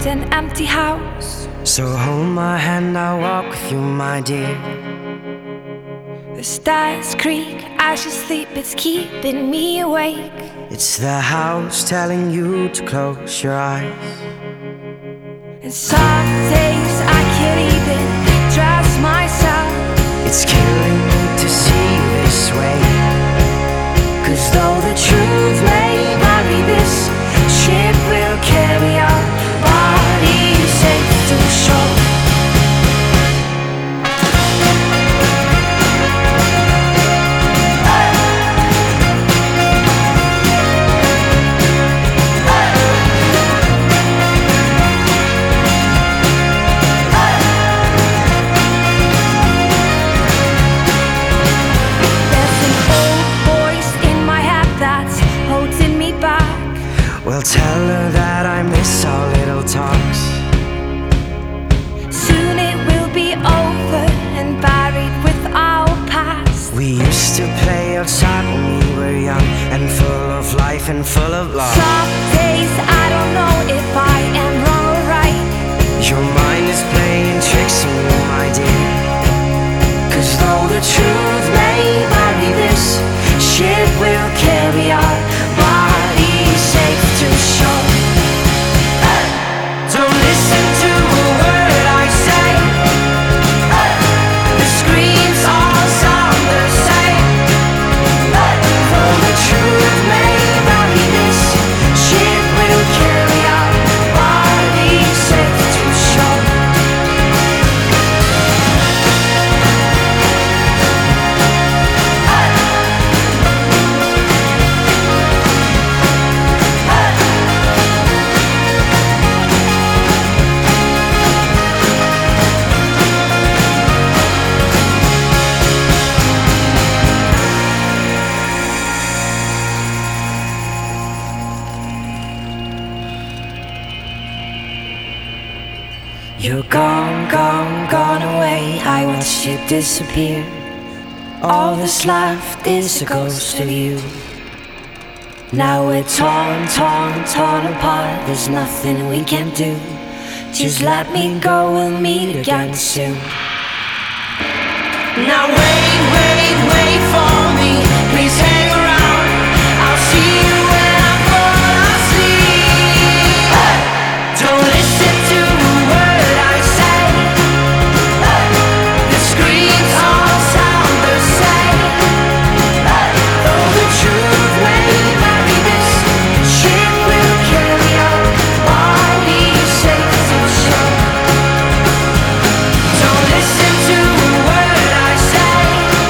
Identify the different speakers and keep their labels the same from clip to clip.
Speaker 1: an empty house.
Speaker 2: So hold my hand, I'll walk with you, my dear.
Speaker 1: The stars creak as you sleep, it's keeping me awake.
Speaker 2: It's the house telling you to close your eyes.
Speaker 1: And some days I can't even trust myself.
Speaker 2: It's killing me to see you this way. 'Cause though the truth may vary, this ship will carry our bodies safe to shore. Well, tell her that I miss our little talks.
Speaker 1: Soon it will be over and buried with our past.
Speaker 2: We used to play outside when we were young and full of life and full of love.
Speaker 1: Some days I don't know if I am wrong or right.
Speaker 2: Your mind is playing tricks on you, my dear. 'Cause though the truth may vary, this ship will carry our bodies safe to shore. Don't listen to a word I say. The screams all sound the same. Though the truth may vary, this ship will carry our bodies safe to shore. You're gone, gone, gone away. I watched you disappear. All that's left is a ghost of you. Now we're torn, torn, torn apart. There's nothing we can do. Just let me go, we'll meet again soon. Now wait, wait, wait for me. Please hang around. I'll see you when I fall asleep. Don't listen to a word I say. The screams all sound the same. Though the truth may vary, this ship will carry our bodies safe to shore. Don't listen to a word I say.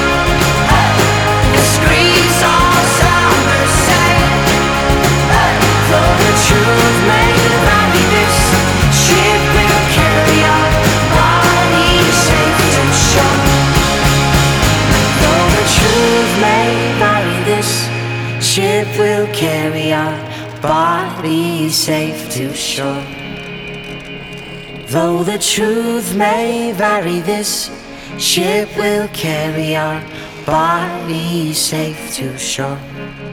Speaker 2: The screams all sound the same. Though the truth may vary, this ship will carry our bodies safe to shore. Though the truth may vary, this ship will carry our bodies safe to shore. Though the truth may vary, this ship will carry our bodies safe to shore.